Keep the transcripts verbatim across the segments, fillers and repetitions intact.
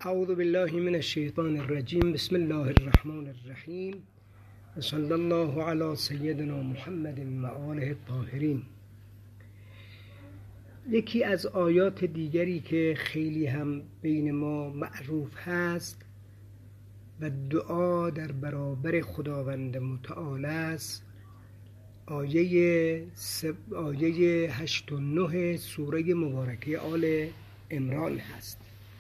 اعوذ بالله من الشیطان الرجیم. بسم الله الرحمن الرحیم. صلی الله علی سیدنا محمد و آله الطاهرین. یکی از آیات دیگری که خیلی هم بین ما معروف هست و دعا در برابر خداوند متعال است، آیه سب... آیه هشت و نه سوره مبارکه آل عمران هست.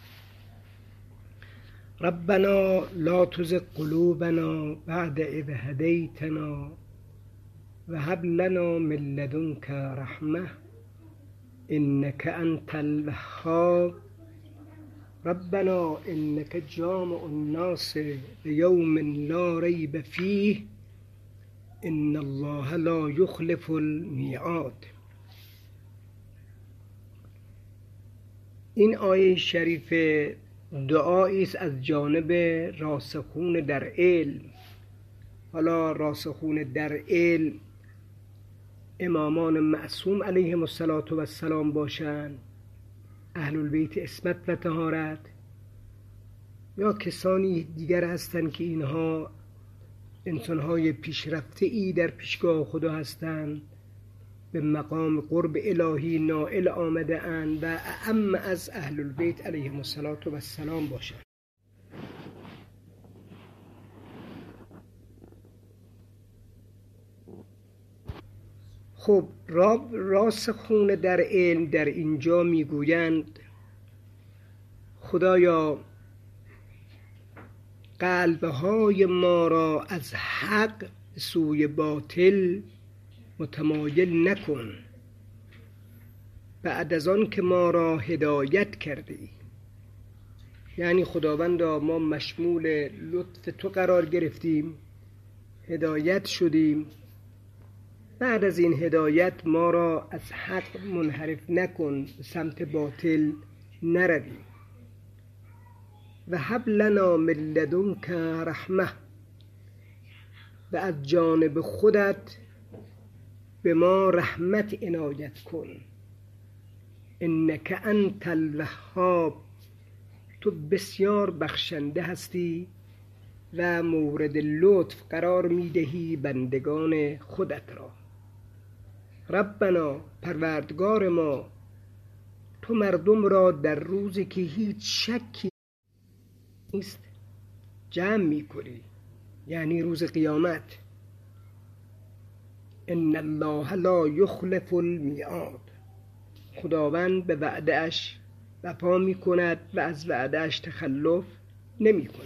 ربنا لا تزغ قلوبنا بعد اذ هدیتنا و هب لنا من لدنک رحمه انک انت الوهاب. ربنا انک جامع الناس لیوم لا ریب فیه ان الله لا یخلف المیعاد. این آیه شریف دعایی است از جانب راسخون در علم. حالا راسخون در علم امامان معصوم علیهم السلام باشند، اهل البیت عصمت و طهارت، یا کسانی دیگر هستند که اینها انسانهای پیشرفته ای در پیشگاه خدا هستند، به مقام قرب الهی نائل آمده اند و اعم از اهل البیت علیهم السلام باشند. خب راسخون در علم در اینجا میگویند خدایا قلبهای ما را از حق سوی باطل متمایل نکن بعد از آن که ما را هدایت کرده ای. یعنی خداوندا ما مشمول لطف تو قرار گرفتیم، هدایت شدیم، بعد از این هدایت ما را از حق منحرف نکن، به سمت باطل نرویم. و هب لنا من لدنک رحمه، و از جانب خودت به ما رحمت عنایت کن. انک انت الوهاب، تو بسیار بخشنده هستی و مورد لطف قرار میدهی بندگان خودت را. ربنا، پروردگار ما، تو مردم را در روزی که هیچ شکی نیست جمع میکنی، یعنی روز قیامت. ان الله لا یخلف المیعاد، خداوند به وعده اش وفا می کند و از وعده اش تخلف نمی کند.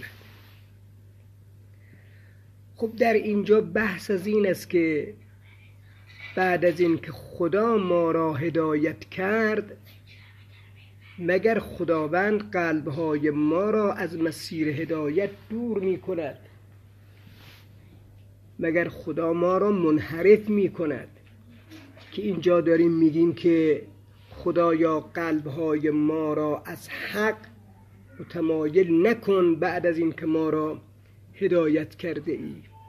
خب در اینجا بحث از این است که بعد از این که خدا ما را هدایت کرد، مگر خداوند قلبهای ما را از مسیر هدایت دور می کند؟ مگر خدا ما را منحرف می کند؟ که اینجا داریم میگیم که خدایا قلبهای ما را از حق متمایل نکن بعد از این که ما را هدایت کرده ای.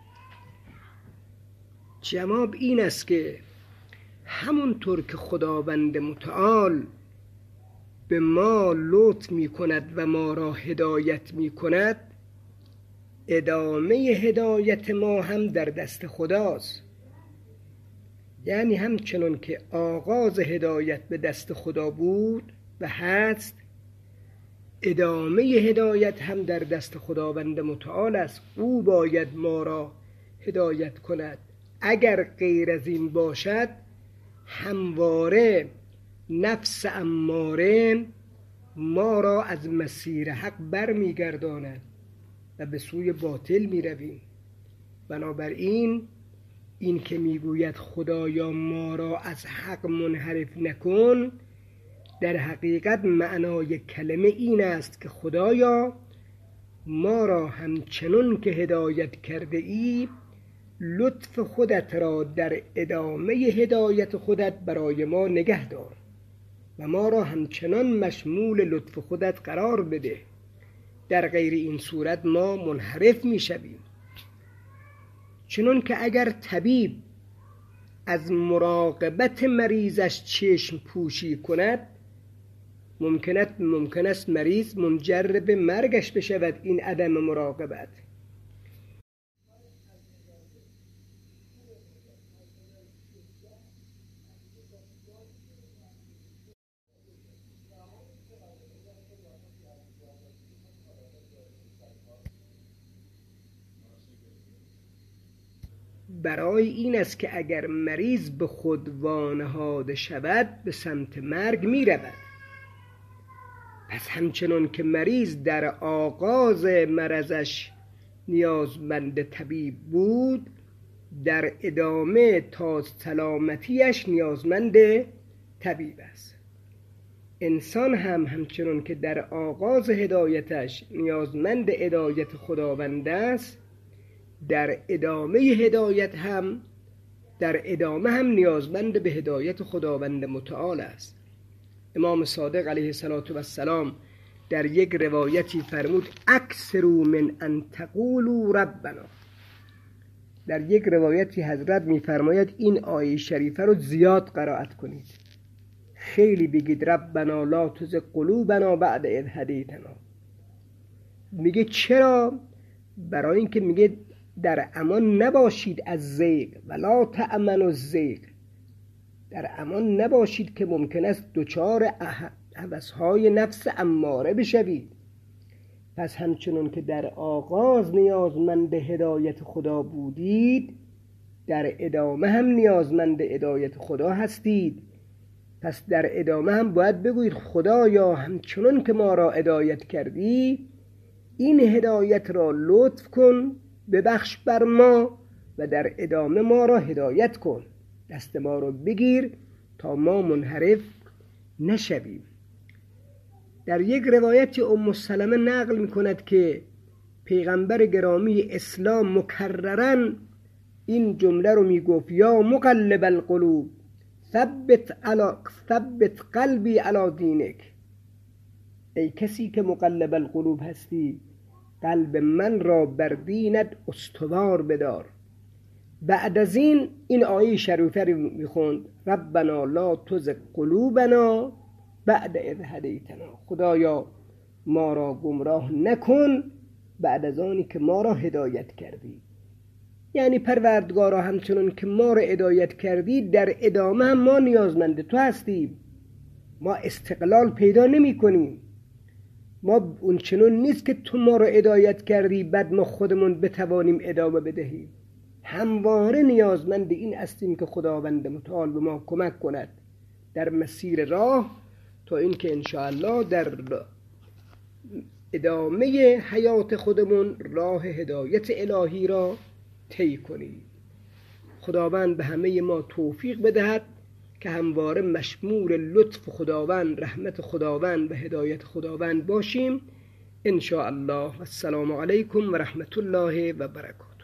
جواب این است که همونطور که خداوند متعال به ما لطف می کند و ما را هدایت می کند، ادامه هدایت ما هم در دست خداست. یعنی همچنان که آغاز هدایت به دست خدا بود و هست، ادامه هدایت هم در دست خداوند متعال است. او باید ما را هدایت کند. اگر غیر از این باشد، همواره نفس اماره ما را از مسیر حق بر می گرداند و به سوی باطل می رویم. بنابراین این که می گوید خدایا ما را از حق منحرف نکن، در حقیقت معنای کلمه این است که خدایا ما را همچنان که هدایت کرده ای، لطف خودت را در ادامه هدایت خودت برای ما نگه دار و ما را همچنان مشمول لطف خودت قرار بده. در غیر این صورت ما منحرف می شویم. چنان که اگر طبیب از مراقبت مریضش چشم پوشی کند، ممکنت ممکن است مریض منجر به مرگش بشود این عدم مراقبت. برای این است که اگر مریض به خود وانهاده شود به سمت مرگ می رود. پس همچنان که مریض در آغاز مرضش نیازمند طبیب بود، در ادامه تا سلامتیش نیازمند طبیب است. انسان هم همچنان که در آغاز هدایتش نیازمند هدایت خداوند است، در ادامه هدایت هم در ادامه هم نیازمند به هدایت خداوند متعال است. امام صادق علیه السلام در یک روایتی فرمود اکثروا من ان تقولوا ربنا. در یک روایتی حضرت میفرماید این آیه شریفه رو زیاد قرائت کنید، خیلی بگید ربنا لا تزغ قلوبنا بعد اذ هدیتنا. میگه چرا؟ برای اینکه میگه در امان نباشید از زیغ، ولا تأمنوا الزیغ، در امان نباشید که ممکن است دچار هوس‌های نفس اماره بشوید. پس همچنان که در آغاز نیازمند هدایت خدا بودید، در ادامه هم نیازمند هدایت خدا هستید. پس در ادامه هم باید بگویید خدایا همچنان که ما را هدایت کردی، این هدایت را لطف کن، ببخش بر ما و در ادامه ما را هدایت کن، دست ما را بگیر تا ما منحرف نشویم. در یک روایتی ام سلمه نقل می کند که پیغمبر گرامی اسلام مکرراً این جمله رو می گفت یا مقلب القلوب ثبت, علا ثبت قلبی علی دینک. ای کسی که مقلب القلوب هستی، قلب من را بر دینت استوار بدار. بعد از این این آیه شریفه رو میخوند ربنا لا تزغ قلوبنا بعد اذ هدیتنا. خدایا ما را گمراه نکن بعد از آنی که ما را هدایت کردی. یعنی پروردگارا همچنان که ما را هدایت کردی، در ادامه هم ما نیازمند تو هستیم. ما استقلال پیدا نمی کنیم. ما اون چنون نیست که تو ما را هدایت کردی بعد ما خودمون بتوانیم ادامه بدهیم. همواره نیازمند این هستیم که خداوند متعال به ما کمک کند در مسیر راه، تا اینکه انشاءالله در ادامه حیات خودمون راه هدایت الهی را طی کنیم. خداوند به همه ما توفیق بدهد که همواره مشمول لطف خداوند، رحمت خداوند و هدایت خداوند باشیم ان شاء الله. السلام علیکم و رحمت الله و برکاته.